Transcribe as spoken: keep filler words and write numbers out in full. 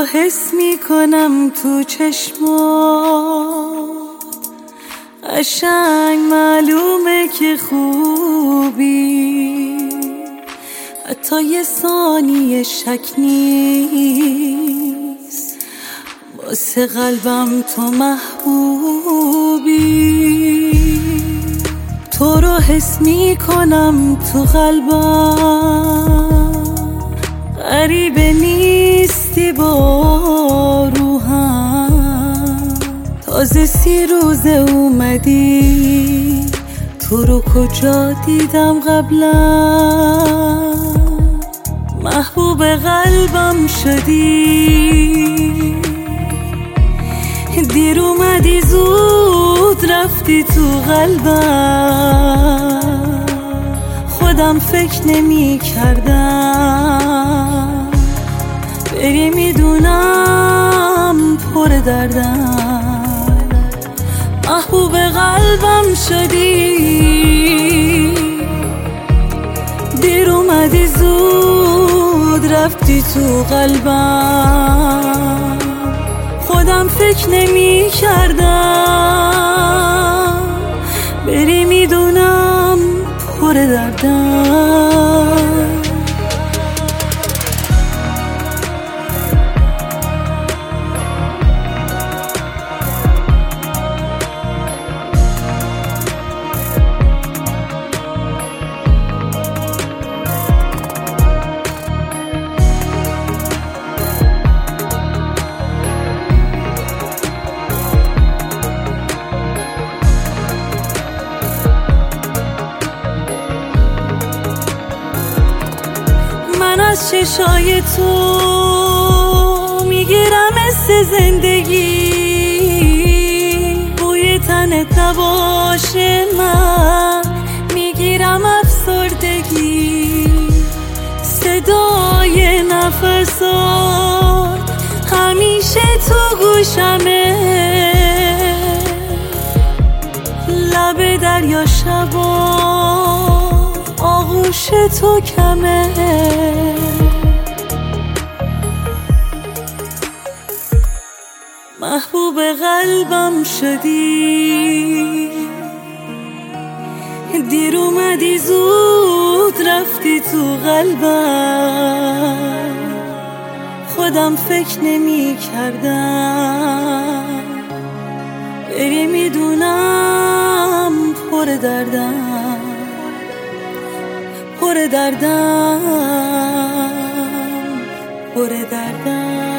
حس میکنم تو چشمات، قشنگ معلومه که خوبی، حتی یه ثانیه شک نیست واسه قلبم تو محبوبی. تو رو حس میکنم تو قلبم، غریبه نیستی با روحم، تازه سی روزه اومدی، تو رو کجا دیدم قبلا، محبوب قلبم شدی، دیر اومدی زود رفتی تو قلبم، خودم فکر نمی کردم بری، میدونم پر دردم، محبوب قلبم شدی، دیر اومدی زود رفتی تو قلبم، خودم فکر نمی کردم بری، میدونم پر دردم. من از چشای تو میگیرم حس زندگی، بوی تنت نباشه من میگیرم افسردگی، صدای نفسات همیشه تو گوشمه، لب دریا شبا آغوش تو کمه، محبوب قلبم شدی، دیر اومدی زود رفتی تو قلبم، خودم فکر نمی کردم بری، میدونم پر دردم، پر دردم، پر دردم.